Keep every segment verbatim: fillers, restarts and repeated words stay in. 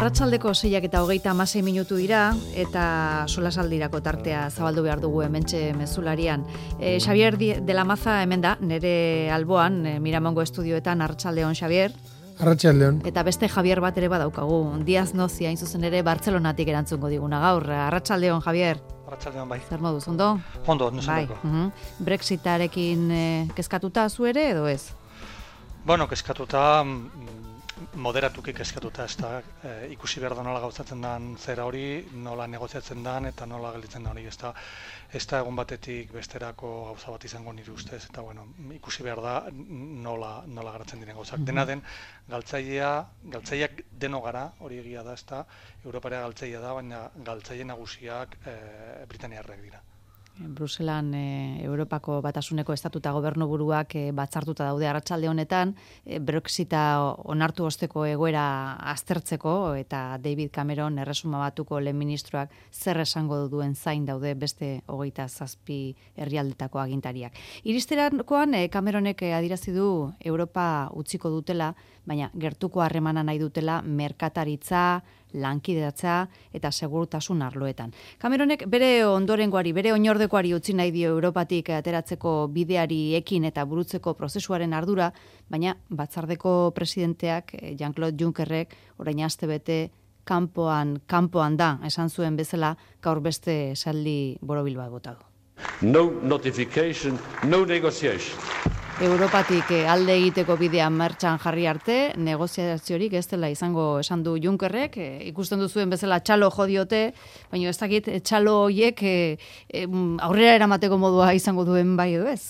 Arratsaldeko seiak eta hogeita hamasei minutu dira, eta solasaldirako tartea zabaldu behar dugu hementxe mezularian. E, Xabier de la Maza hemen da, nere alboan, e, Miramongo estudioetan. Arratsaldeon, Xabier. Arratsaldeon. Eta beste Javier bat ere badaukagu, Diaz Nozi, hain zuzen ere, Bartzelonatik erantzungo diguna gaur. Arratsaldeon, Javier. Arratsaldeon, bai. Zer moduz, ondo? Ondo, nuzendako. Bai. Uh-huh. Brexitarekin e, kezkatuta zu ere, edo ez? Bueno, kezkatuta, moderatuki kezkatuta, ez da, e, ikusi behar da nola gauzatzen den zera hori, nola negoziatzen den eta nola gelditzen da hori, ez da, ez da egun batetik besterako gauza bat izango nire ustez, eta bueno, ikusi behar da nola, nola garatzen diren gauzak. Dena den, galtzailea, galtzaileak deno gara, hori egia da, ez da, Europarea galtzailea da, baina galtzaile nagusiak e, Britaniarrek dira. Bruselan e, Europako Batasuneko estatuta gobernuburuak e, batzartuta daude arratsalde honetan, e, Brexita onartu osteko egoera aztertzeko, eta David Cameron erresuma batuko lehen ministroak zer esango duen zain daude beste hogeita zazpi herrialdetako agintariak. Iristerakoan e, Cameronek adierazi du Europa utziko dutela, baina gertuko harremana nahi dutela merkataritza, lankideratza eta segurtasun arloetan. Cameronek bere ondorengoari, bere oinordekoari utzi nahi dio Europatik ateratzeko bideari ekin eta burutzeko prozesuaren ardura, baina batzardeko presidenteak Jean-Claude Junckerrek orain astebete kanpoan kanpoan da, esan zuen bezala, gaur beste esaldi borobil bat bota du. No notification, no negotiation. Europatik alde egiteko bidea martxan jarri arte, negoziaziorik ez dela izango esan du Junckerrek, e, ikusten duzuen bezala txalo jodiote, baina ez dakit txalo horiek e, e, aurrera eramateko modua izango duen bai edo ez?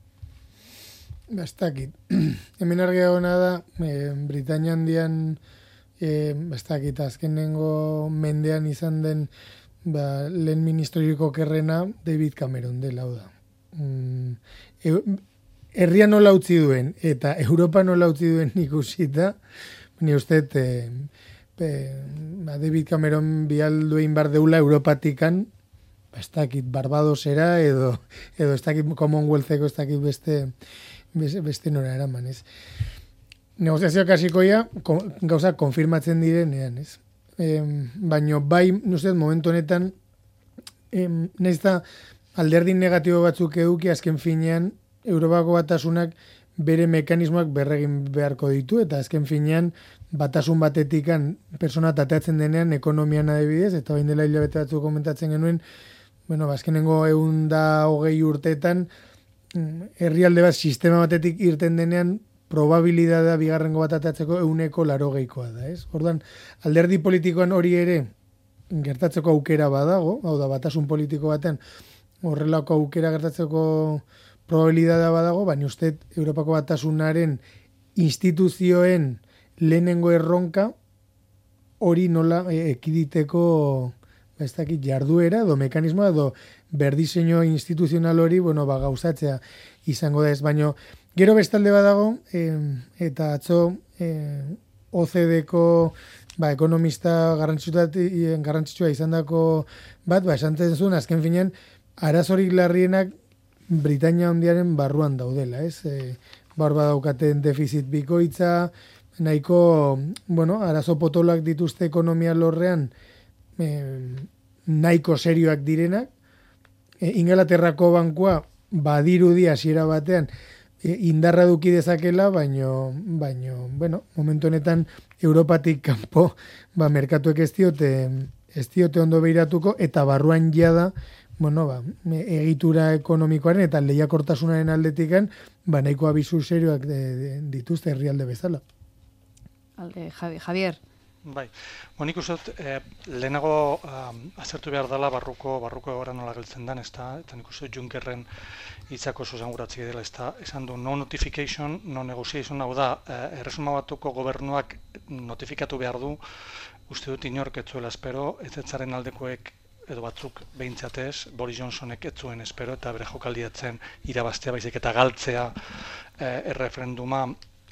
Ez dakit. Hemen argi dagoena da, e, Britania handian, e, ez dakit, azkenengo mendean izan den ba, lehen ministeriko kerrena David Cameron dela da. Mm, e, Herria nola utzi duen, eta Europa nola utzi duen ikusita, ni uste, e, e, David Cameron bialdu egin bar deula Europatikan, ez dakit Barbadosera, edo, edo ez dakit Commonwealtheko, ez dakit beste, beste, beste nora eraman, ez. Negoziazioa kasikoia, gauza konfirmatzen direnean, ez. E, baino bai, uste, momentu honetan, e, nahiz da alderdi negatibo batzuk eduki azken finean, Europako batasunak bere mekanismoak berregin beharko ditu, eta azken finean batasun batetikan persona tateatzen denean ekonomian adibidez, eta bain dela hilabete batzuk komentatzen genuen, bueno, azkenengo ehun da hogei urteetan, herrialde bat sistema batetik irten denean, probabilidada bigarrengo bat atatzeko ehuneko laurogeikoa da, ez? Orduan, alderdi politikoan hori ere gertatzeko aukera badago, hau da, batasun politiko batean horrelako aukera gertatzeko probabilidada badago, baina uste Europako batasunaren instituzioen lehenengo erronka hori nola ekiditeko ez dakit jarduera edo mekanismoa edo berdiseño instituzional hori bueno, ba, gauzatzea izango da ez, baina gero bestalde badago eh, eta atzo eh, O C D-ko ba, ekonomista garrantzitsua izandako bat, ba, esantzen zuen azken finean arazorik larrienak Britania handiaren barruan daudela, ez? E, barba daukaten defizit bikoitza, nahiko, bueno, arazo potolak dituzte ekonomia lorrean e, nahiko serioak direnak. E, Ingalaterrako bankua badirudi hasiera batean e, indarra duki dezakela, baino, baino, bueno, momentu honetan Europatik kanpo, ba, merkatuek ez diote, ez diote ondo behiratuko, eta barruan jada, bueno, ba, egitura ekonomikoaren eta lehiakortasunaren aldetikan, ba, nahiko abisu serioak de, de, dituzte herrialde bezala. Alde, Javier. Bai, nik uste, eh, lehenago um, azertu behar dela barruko, barruko egora nola geltzen den, ez da, eta nik uste Junckerren hitzako zuzenguratzik dela, ez da, esan du, no notification, no negotiation, hau da, eh, erresuma batuko gobernuak notifikatu behar du, uste dut inork ez zuela espero, ez etzaren aldekoek edo batzuk behintzatez, Boris Johnsonek ez zuen espero eta bere jokaldiatzen irabaztea baizik eta galtzea eh, erreferenduma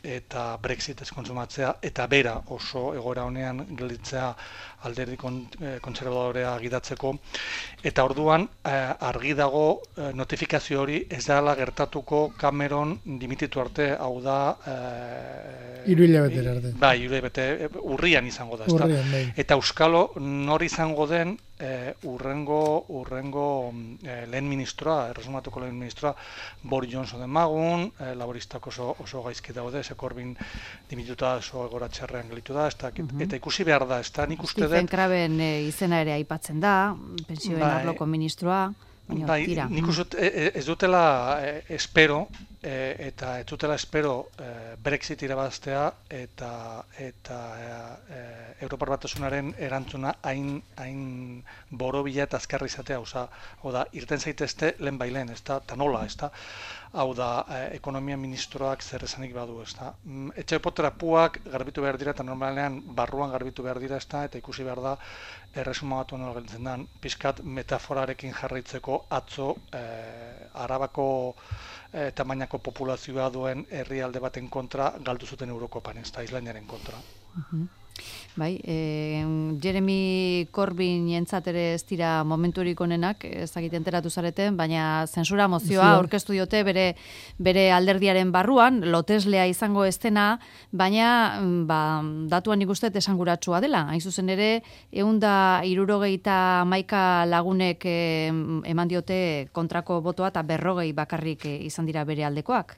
eta Brexit ez kontsumatzea, eta bera oso egoera honean gelditzea alderdi kontserbadorea gidatzeko. Eta orduan argi dago notifikazio hori ez dela gertatuko Cameron dimititu arte, hau da... Hiru hilabetera arte. Bai, hiru hilabete urrian izango da. Urrian, bai. Eta Euskalo nor izango den urrengo urrengo lehen ministroa, erresumatuko lehen ministroa, Boris Johnson den magun, laboristak oso, oso gaizki daude, ze Corbyn dimituta oso egora txarrean gelitu da, eta, uh-huh. eta ikusi behar da, ez da, nik uste dut... Stephen Craven e, izena ere aipatzen da, pensioen bai, arloko ministroa, baina bai, tira. Nik uste dut ez dutela e, espero, e, eta ez dutela espero e, Brexit irabaztea, eta, eta e, Europar Batasunaren erantzuna hain, hain borobila eta azkarri izatea, oza, oda, irten zaitezte lehen bailen, ez da, eta nola, ez da, hau da, eh, ekonomia ministroak zer esanik badu, ez da. Etxe poterapuak garbitu behar dira, eta normalean barruan garbitu behar dira, ez da, eta ikusi behar da, erresuma batu nola gelditzen den, pizkat metaforarekin jarraitzeko atzo eh, Arabako eh, tamainako populazioa duen herrialde baten kontra galdu zuten Eurokopan, ez da, Islandiaren kontra. Uh-huh. Bai, e, Jeremy Corbyn entzat ere ez dira momenturik onenak, ez dakit enteratu zareten, baina zensura mozioa aurkeztu diote bere, bere alderdiaren barruan, loteslea izango ez dena, baina ba, datuan ikustet esanguratsua dela. Hain zuzen ere, ehun eta hirurogeita hamaika lagunek e, eman diote kontrako botoa eta berrogei bakarrik e, izan dira bere aldekoak.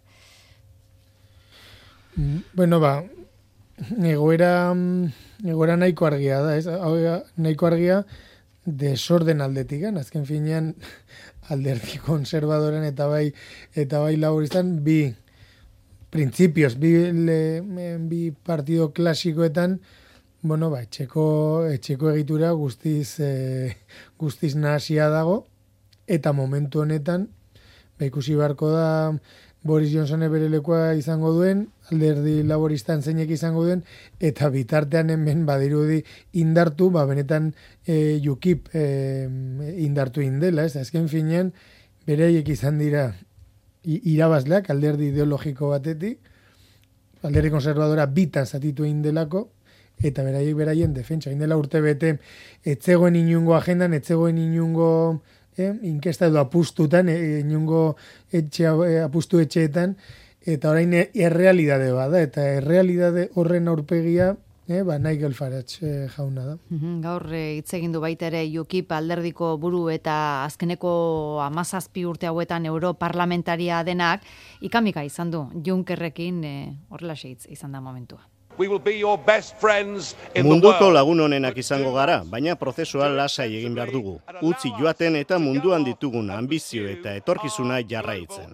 Bueno, ba, egoera, egoera nahiko argia da, ez? Nahiko argia desorden aldetik, azken finean alderdi konservadoren eta bai eta bai laboristan bi printzipioz, bi, le, bi partido klasikoetan, bueno, ba, etxeko, etxeko egitura guztiz, e, guztiz nahasia dago, eta momentu honetan, ba, ikusi beharko da Boris Johnson bere lekua izango duen, alderdi laboristan zeinek izango duen, eta bitartean hemen badirudi indartu, ba benetan e, U K I P e, indartu indela, ez? Azken finean, beraiek izan dira irabazleak alderdi ideologiko batetik, alderdi konservadora bitan zatitu indelako, eta beraiek beraien defentsa. Indela urte bete, etzegoen inungo agendan, etzegoen inungo... Eh, inkesta edo apustutan, eh, inungo etxe, eh, apustu etxeetan, eta orain errealidade bada, eta errealidade horren aurpegia, eh, ba, Nigel Farage eh, jauna da. Gaur hitz egin du baita ere U K I P alderdiko buru eta azkeneko hamazazpi urte hauetan europarlamentaria denak, ikamika izan du, Junckerrekin eh, horrelaxe hitz izan da momentua. Munduko lagun honenak izango gara, baina prozesua lasai egin behar dugu. Utzi joaten eta munduan ditugun ambizio eta etorkizuna jarraitzen.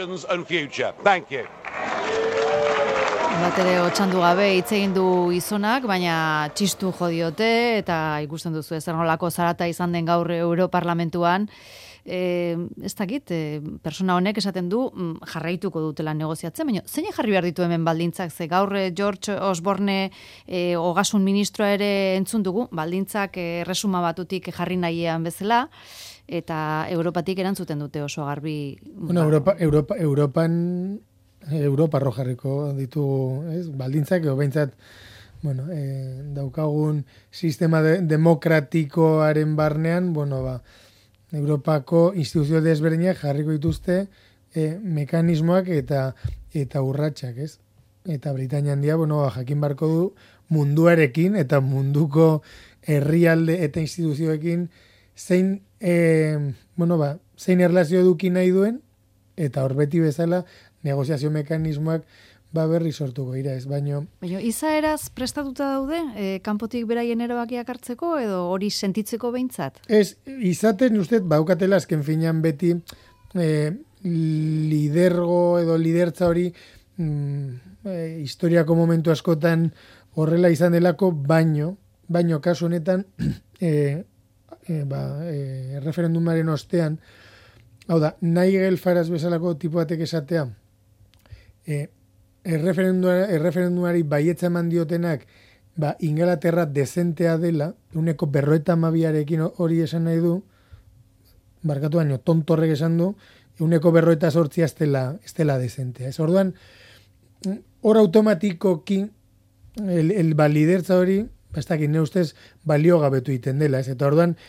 Bat ere otxandu gabe hitz egin du izonak, baina txistu jodiote eta ikusten duzu ezer nolako zarata izan den gaur Europarlamentuan. E, ez dakit, e, persona honek esaten du mm, jarraituko dutela negoziatzen, baina zein jarri behar ditu hemen baldintzak, ze gaur George Osborne e, ogasun ministroa ere entzun dugu, baldintzak erresuma batutik jarri nahiean bezala, eta Europatik erantzuten dute oso garbi. Bueno, Europa, Europa, Europan, Europa rojarriko ditugu, ez? Baldintzak, edo behintzat, bueno, e, daukagun sistema de, demokratikoaren barnean, bueno, ba, Europako instituzio desberdinak jarriko dituzte e, mekanismoak eta eta urratsak, ez? Eta Britainia handia, bueno, jakin barko du munduarekin eta munduko herrialde eta instituzioekin zein e, bueno, ba, zein erlazio eduki nahi duen eta hor beti bezala negoziazio mekanismoak ba berri sortuko dira, ez baino. Baina izaeraz prestatuta daude, e, kanpotik beraien erabakiak hartzeko edo hori sentitzeko behintzat? Ez, izaten uste baukatela azken finean beti e, lidergo edo lidertza hori mm, e, historiako momentu askotan horrela izan delako, baino, baino kasu honetan e, e, ba, e, referendumaren ostean, hau da, Nigel Farage bezalako tipo batek esatea, e, erreferendumari baietza eman diotenak ba, Ingalaterra dezentea dela, uneko berroeta amabiarekin hori esan nahi du, barkatu baino, tontorrek esan du, uneko berroeta sortzia ez dela, ez dela dezentea. Ez orduan, hor automatikoki el, el balidertza hori, ez dakit, ne ustez balio gabetu iten dela, ez? Eta orduan,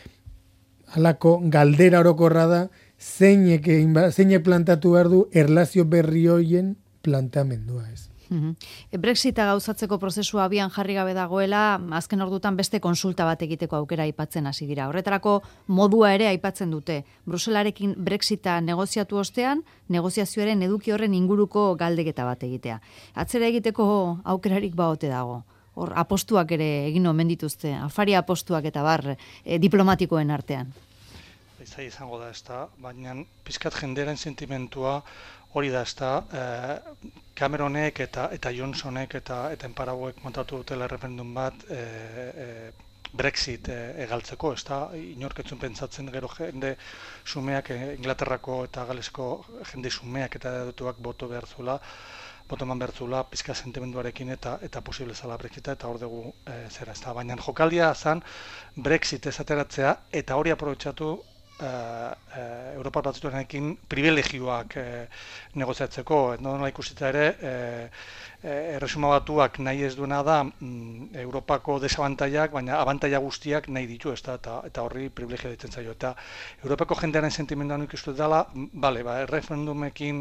halako galdera orokorra da, zeinek, zeinek plantatu behar du erlazio berri hoien planteamendua, ez? Brexita gauzatzeko prozesua abian jarri gabe dagoela, azken ordutan beste konsulta bat egiteko aukera aipatzen hasi dira. Horretarako modua ere aipatzen dute. Bruselarekin Brexita negoziatu ostean, negoziazioaren eduki horren inguruko galdeketa bat egitea. Atzera egiteko aukerarik baote dago. Hor, apostuak ere egin omen dituzte, afari apostuak eta bar e, diplomatikoen artean. Izai izango da ez da, baina pizkat jendearen sentimentua hori da ez da, eh, Cameronek eta eta Johnsonek eta eta enparauek montatu dutela referendum bat eh, eh, Brexit eh, egaltzeko, ez da, inorketzun pentsatzen gero jende sumeak, eh, Inglaterrako eta Galesko jende sumeak eta datuak boto behar zula, boto eman behar zula, pizka sentimenduarekin eta eta posible zala Brexita, eta hor dugu eh, zera ez da. Baina jokaldia zan Brexit ez ateratzea, eta hori aprobetxatu Uh, uh, Europar Batasunarekin privilegioak uh, negoziatzeko. Nola ikusita ere, uh, uh, erresuma batuak nahi ez duena da um, Europako desabantaiak, baina abantaia guztiak nahi ditu, ez da, eta, eta horri privilegio ditzen zaio. Eta Europako jendearen sentimenduan ikustu dela, bale, ba, referendumekin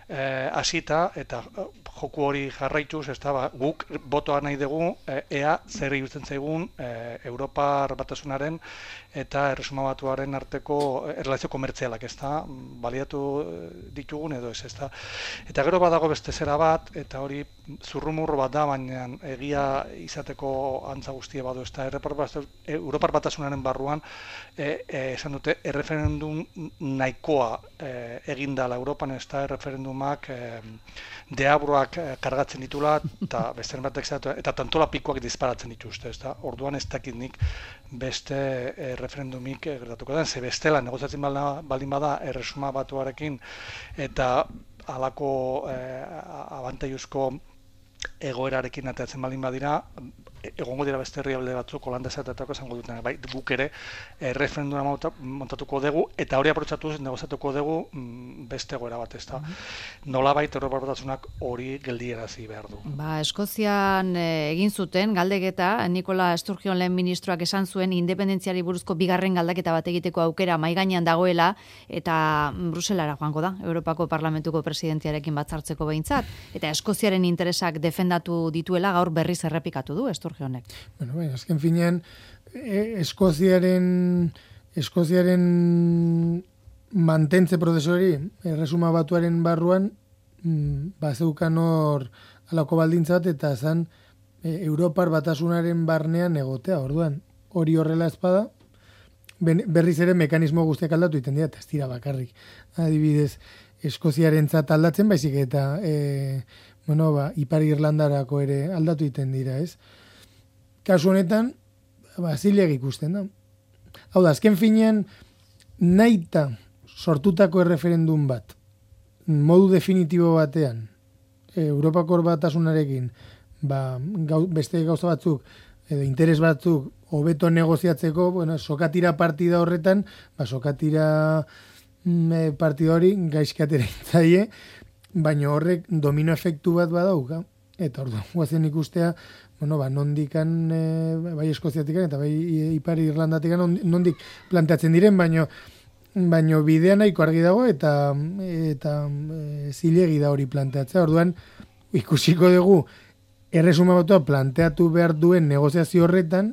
hasita uh, eta uh, joku hori jarraituz, ez da, ba, guk botoa nahi dugu, uh, ea zer irutzen zaigun uh, Europar Batasunaren eta erresuma batuaren arteko erlazio komertzialak, ez da, baliatu ditugun edo ez, ez da. Eta gero badago beste zera bat, eta hori zurrumurro bat da, baina egia izateko antza guztia badu, ez da, Europar Batasunaren barruan, e, e, esan dute, erreferendum nahikoa e, egindala Europan, ez da, erreferendumak e, deabroak kargatzen ditula, eta beste batek zatu, eta tantola pikoak disparatzen dituzte, ez da, orduan ez dakit nik beste e, referendumik e, gertatuko den, ze bestela negoziatzen baldin bada erresuma batuarekin eta halako e, abantaiuzko egoerarekin ateratzen baldin badira, egongo dira beste herrialde batzuk, Holanda esatetako esango duten, bai, guk ere e, referenduma montatuko dugu, eta hori aprotxatuz negoziatuko dugu mm, beste egoera bat, ez da. Mm-hmm. Nolabait Europar Batasunak hori geldiarazi behar du. Ba, Eskozian e, egin zuten galdeketa, Nikola Sturgeon lehen ministroak esan zuen independentziari buruzko bigarren galdeketa bat egiteko aukera mai gainean dagoela, eta Bruselara joango da, Europako Parlamentuko presidentearekin batzartzeko behintzat, eta Eskoziaren interesak defendatu dituela gaur berriz errepikatu du Sturgeonek. Bueno, bai, azken finean eh, Eskoziaren Eskoziaren mantentze prozesu hori erresuma batuaren barruan mm, bazeukan hor alako baldintza bat eta zan e, Europar Batasunaren barnean egotea. Orduan, hori horrela espada berriz ere mekanismo guztiak aldatu iten dira, eta ez dira bakarrik. Adibidez, Eskoziarentzat aldatzen, baizik eta e, bueno, ba, Ipar Irlandarako ere aldatu iten dira, ez? Kasu honetan, ba, zilegi ikusten da. Hau da, azken finean, nahita sortutako erreferendum bat, modu definitibo batean, Europako Batasunarekin, ba, gau, beste gauza batzuk, edo interes batzuk, hobeto negoziatzeko, bueno, sokatira partida horretan, ba, sokatira mm, partida hori gaizkatera intzaie, baina horrek domino efektu bat badauka. Eta orduan, guazen ikustea, bueno, ba, nondikan, e, bai Eskoziatikan, eta bai Ipar Irlandatikan, nondik planteatzen diren, baino, baino bidea nahiko argi dago, eta, eta e, zilegi da hori planteatzea. Orduan, ikusiko dugu, erresuma batua planteatu behar duen negoziazio horretan,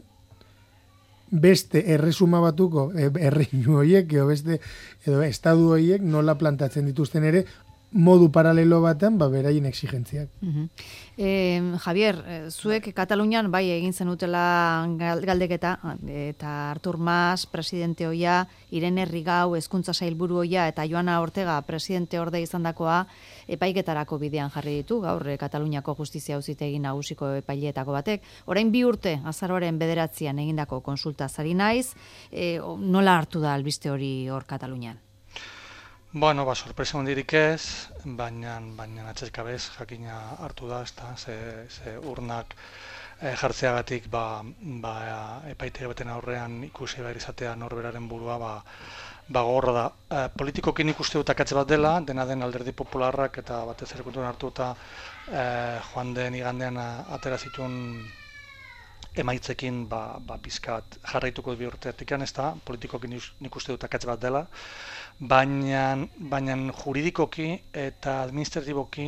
beste erresuma batuko e, erreinu horiek, edo beste, edo estadu horiek nola planteatzen dituzten ere, modu paralelo batean, ba, beraien exigentziak. Uh-huh. eh, Javier, zuek Katalunian bai egin zenutela galdeketa, eta Artur Mas, presidente hoia, Irene Rigau, hezkuntza sailburu hoia, eta Joana Ortega, presidente orde izandakoa, epaiketarako bidean jarri ditu, gaur Kataluniako justizia auzitegi nagusiko epaileetako batek. Orain bi urte, azaroaren bederatzian egindako konsulta zari naiz, e, nola hartu da albiste hori hor Katalunian? Bueno, ba, sorpresa hondirik ez, baina, baina atzeskabez jakina hartu da, ezta, ze, ze urnak e, jartzeagatik ba, ba, epaitegi baten aurrean ikusi behar izatea norberaren burua, ba, ba gogorra da. E, politikokin ikuste dut akatze bat dela, dena den Alderdi Popularrak eta batez ere kontuan hartu eta e, joan den igandean atera zituen emaitzekin ba, ba pizkat jarraituko bi urtetik ez da, politikokin nik uste dut akatze bat dela, baina, baina juridikoki eta administratiboki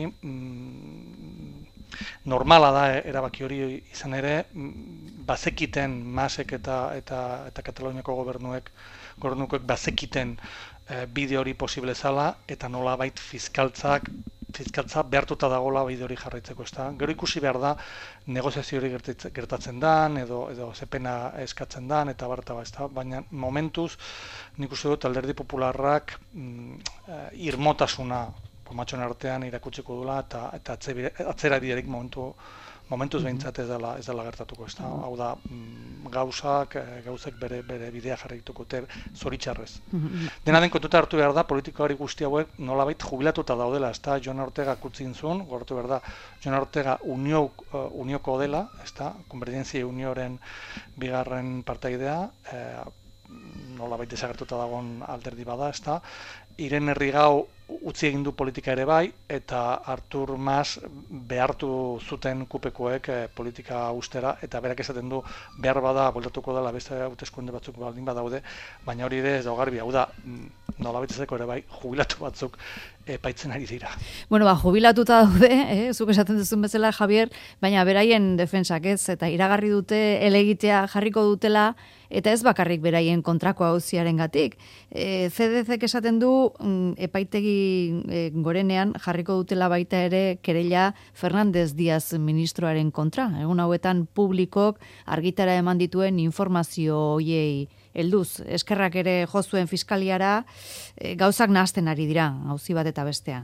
mm, normala da erabaki hori izan ere, bazekiten Masek eta eta eta Kataluniako gobernuek gobernukoek bazekiten e, bide hori posible zala eta nolabait fiskaltzak fiskaltza behartuta dagoela bide hori jarraitzeko, ezta. Gero ikusi behar da negoziazio hori gertatzen dan edo edo zepena eskatzen dan eta bar eta bar, ezta. Baina momentuz nik uste dut Alderdi Popularrak mm, irmotasuna pomatxon artean irakutsiko dula eta eta atzeraririk momentu momentuz behintzat ez dela ez dela gertatuko, ezta. Hau da gauzak gauzek bere bere bidea jarraituko dute zoritxarrez. Dena den kontuta hartu behar da politikari guzti hauek nolabait jubilatuta daudela, ezta. Jon Ortega kutzin zuen, gortu behar da Jon Ortega unio uh, unioko dela, ezta. Konvergentzia Unioren bigarren partaidea, eh, nolabait desagertuta dagoen alderdi bada, ezta. Irene Rigau utzi egin du politika ere bai, eta Artur Mas behartu zuten kupekoek eh, politika ustera, eta berak esaten du behar bada bueltatuko dela beste hauteskunde batzuk baldin badaude, baina hori ere ez da garbi, hau da nolabaitezeko ere bai jubilatu batzuk epaitzen ari dira. Bueno, ba, jubilatuta daude, eh, zuk esaten duzun bezala, Javier, baina beraien defentsak ez, eta iragarri dute elegitea jarriko dutela, eta ez bakarrik beraien kontrako auziarengatik. E, C D C-ek esaten du epaitegi e, gorenean jarriko dutela baita ere kereila Fernández Díaz ministroaren kontra. Egun hauetan publikok argitara eman dituen informazio hoiei helduz. Eskerrak ere jo zuen fiskaliara, e, gauzak nahasten ari dira, auzi bat eta bestea.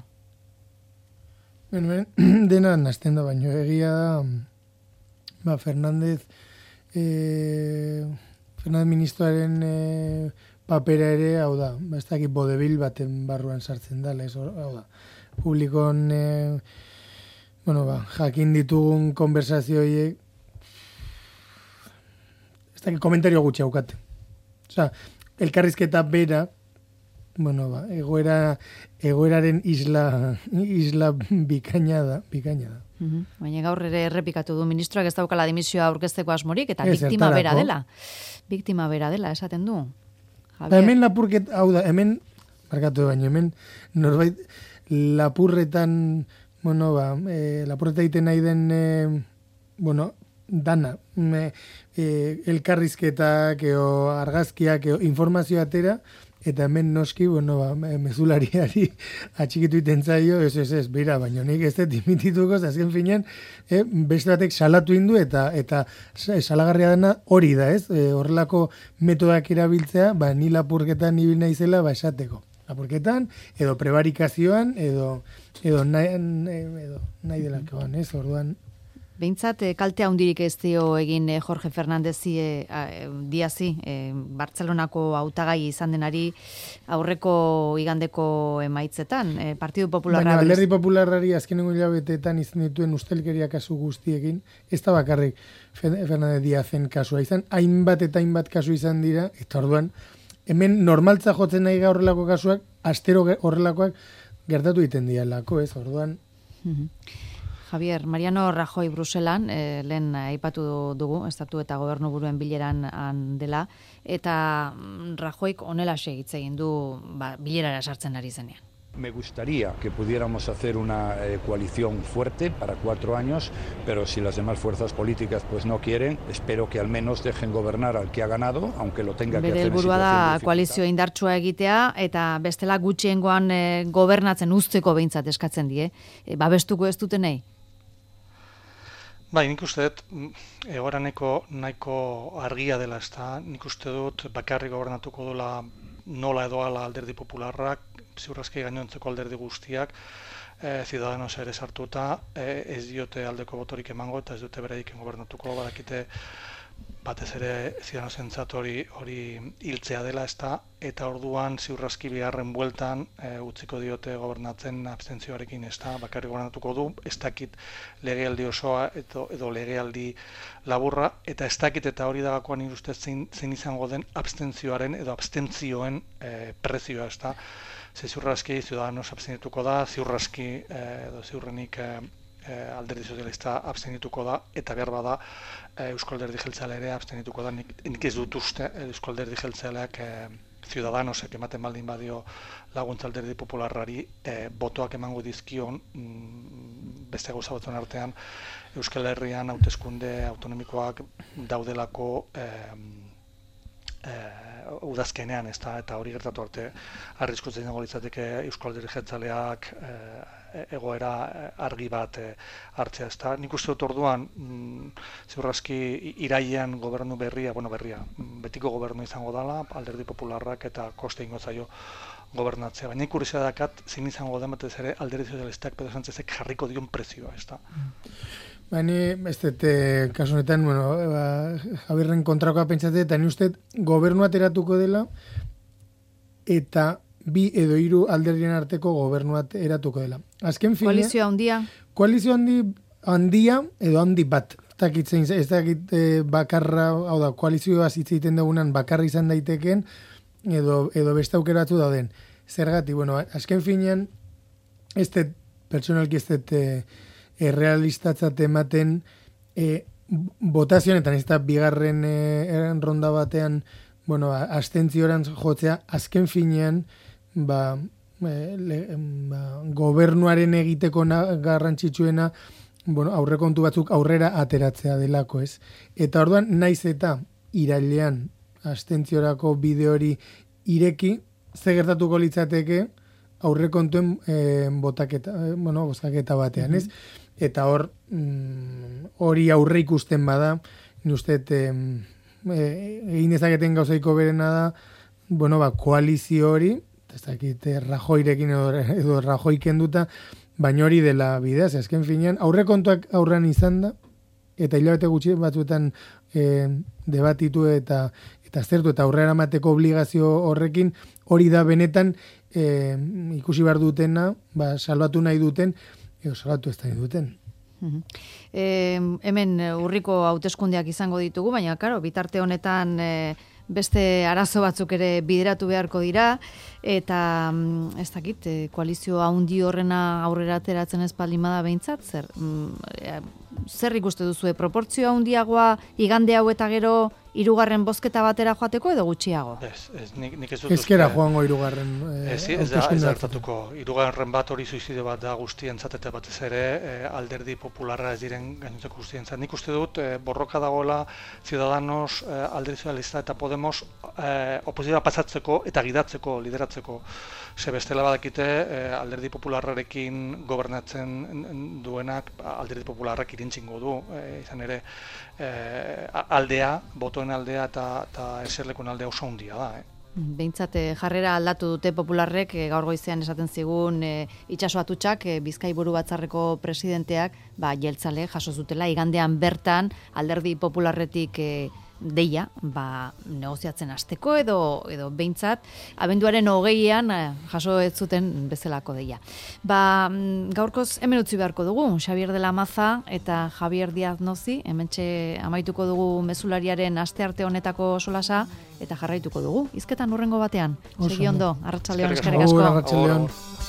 Ben, dena nahasten da, baino egia da, ba, Fernández eh, Fernández ministroaren e, papera ere, hau da, ez dakit bodebil baten barruan sartzen dela, ez, hau da, publikon, e, bueno, ba, jakin ditugun konversazioiek, ez dakit komentario gutxi haukate. Osa, elkarrizketa bera, bueno, ba, egoera, egoeraren isla, isla bikaina da, bikaina da. Uhum. Baina gaur ere errepikatu du ministroak ez daukala dimisioa aurkezteko asmorik, eta ez, biktima zertarako. Bera dela. Biktima bera dela, esaten du. Da, hemen lapurket, hau da, hemen, markatu baino, hemen norbait lapurretan, bueno, ba, e, lapurreta egiten nahi den, e, bueno, dana, me, e, elkarrizketak, eo, argazkiak, eo, informazio atera, eta hemen noski, bueno, ba, mezulariari atxikitu iten zaio, ez, ez, ez, bera, baina nik ez dut imitituko, azken finean, eh, beste batek salatu indu, eta eta salagarria dena hori da, ez? E, horrelako metodak erabiltzea, ba, ni lapurketan ibil naizela, ba, esateko. Lapurketan, edo prebarikazioan, edo, edo, nahi, edo nahi delakoan, ez? Orduan, Behintzat, kaltea hundirik ez dio egin Jorge Fernándezi e, Diazi, e, Bartzelonako hautagai izan denari aurreko igandeko emaitzetan. E, Partidu Popularra... Baina Alderdi Popularrari azkenengo hilabeteetan izan dituen ustelkeria kasu guztiekin, ez da bakarrik Fernández Diazen kasua izan, hainbat eta hainbat kasu izan dira, eta orduan, hemen normaltza jotzen nahi horrelako kasuak, astero horrelakoak gertatu egiten dialako, ez, orduan... Javier, Mariano Rajoy Bruselan, eh, lehen aipatu dugu, estatu eta gobernu buruen bileran dela, eta Rajoyk honela hitz egin du ba, bilerara sartzen ari zenean. Me gustaría que pudiéramos hacer una eh, coalición fuerte para cuatro años, pero si las demás fuerzas políticas pues no quieren, espero que al menos dejen gobernar al que ha ganado, aunque lo tenga que hacer en situación de dificultad. Da koalizio indartsua egitea, eta bestela gutxiengoan eh, gobernatzen usteko behintzat eskatzen die. E, babestuko ez dutenei? Bai, nik uste dut, egoera nahiko, nahiko argia dela, ez da, nik uste dut bakarrik gobernatuko dula nola edo ala Alderdi Popularrak, ziurrazki gainontzeko alderdi guztiak, e, Ciudadanos ere sartuta, e, ez diote aldeko botorik emango, eta ez dute beraik gobernatuko, badakite batez ere Ciudadanosentzat hori hori hiltzea dela, ezta, eta orduan ziur aski bigarren bueltan e, utziko diote gobernatzen abstentzioarekin, ezta, bakarrik gobernatuko du, ez dakit legealdi osoa edo, edo legealdi laburra, eta ez dakit eta hori dagakoan irustez zein, zein izango den abstentzioaren edo abstentzioen e, prezioa, ezta. Ze ziur aski Ciudadanos abstenituko da, ziur aski e, edo ziurrenik e, Eh, alderdi sozialista abstenituko da, eta behar bada eh, Eusko Alderdi Jeltzalea ere abstenituko da. Nik, nik ez dut uste eh, Eusko Alderdi Jeltzaleak eh, Ciudadanosek ematen baldin badio laguntza Alderdi Popularrari eh, botoak emango dizkion mm, beste gauza batzuen artean Euskal Herrian hauteskunde autonomikoak daudelako eh, eh, udazkenean, ez da, eta hori gertatu arte arriskutzen dago litzateke Eusko Alderdi Jeltzaleak eh, egoera argi bat e, hartzea, ezta. Nik uste dut orduan, mm, ziur aski irailean gobernu berria, bueno berria, betiko gobernu izango dela, Alderdi Popularrak eta koste ingo zaio gobernatzea. Baina ikusia dakat, zein izango den batez ere Alderdi Sozialistak Pedro Sánchezek jarriko dion prezioa, ezta. Baina, ez dut, kasu honetan, bueno, ba, Javierren kontrakoa pentsatzen, eta ni uste gobernua teratuko dela, eta bi edo hiru alderdien arteko gobernuat eratuko dela. Azken fine, koalizio handia. Koalizio handi handia edo handi bat. Ez dakit zein, ez dakit eh, bakarra, hau da, koalizioa hitz egiten dugunan bakarra izan daiteken edo edo beste aukera batzu dauden. Zergatik, bueno, azken finean ez dut pertsonalki ez dut eh, errealistatzat ematen eh, botazionetan, ez da bigarren eh, ronda batean, bueno, abstentzioran jotzea, azken finean ba, e, le, ba, gobernuaren egiteko na, garrantzitsuena, bueno, aurrekontu batzuk aurrera ateratzea delako, ez? Eta orduan, naiz eta irailean abstentziorako bide hori ireki, ze gertatuko litzateke aurrekontuen e, botaketa, e, bueno, bozkaketa batean, ez? Eta hor, mm, hori aurre ikusten bada, ni uste, e, egin ezaketen gauzaiko berena da, bueno, ba, koalizio hori, ez dakit Rajoirekin edo, edo Rajoi kenduta, baina hori dela bidea, ze azken finean, aurrekontuak aurrean izan da, eta hilabete gutxi batzuetan e, debatitu eta eta zertu eta aurrera mateko obligazio horrekin, hori da benetan e, ikusi behar dutena, ba, salbatu nahi duten, edo salbatu ez nahi duten. E, hemen urriko hauteskundeak izango ditugu, baina, karo, bitarte honetan e, beste arazo batzuk ere bideratu beharko dira, eta ez dakit, e, koalizio handi horrena aurrera ateratzen ez baldin bada behintzat, zer, e, zer ikuste duzue, proportzioa handiagoa igande hau eta gero hirugarren bozketa batera joateko edo gutxiago? Ez, ez, nik, nik ez dut ezkera joango hirugarren eh, ez, ez da, ez da hartatuko. Hirugarren bat hori suizidio bat da guztientzat eta batez ere eh, Alderdi Popularra ez diren gainontzeko guztientzat. Nik uste dut eh, borroka dagoela Ciudadanos, eh, Alderdi Sozialista eta Podemos eh, oposizioa pasatzeko eta gidatzeko, lideratzeko. Ze bestela badakite eh, Alderdi Popularrarekin gobernatzen duenak Alderdi Popularrak irintzingo du, eh, izan ere eh, aldea, botoen aldea eta, eta eserlekun aldea oso handia da. Eh? Behintzat jarrera aldatu dute Popularrek, e, gaur goizean esaten zigun e, itxaso atutxak, e, Bizkaiburu Batzarreko presidenteak, ba, jeltzale jaso zutela, igandean bertan Alderdi Popularretik e, deia, ba, negoziatzen hasteko edo edo behintzat, abenduaren hogeian jaso ez zuten bezalako deia. Ba, gaurkoz hemen utzi beharko dugu, Xabier de la Maza eta Javier Díaz Nozi, hementxe amaituko dugu mezulariaren astearte honetako solasa, eta jarraituko dugu. Hizketan hurrengo batean. Segi ondo, arratsaldeon, eskerrik asko. Arratsaldeon.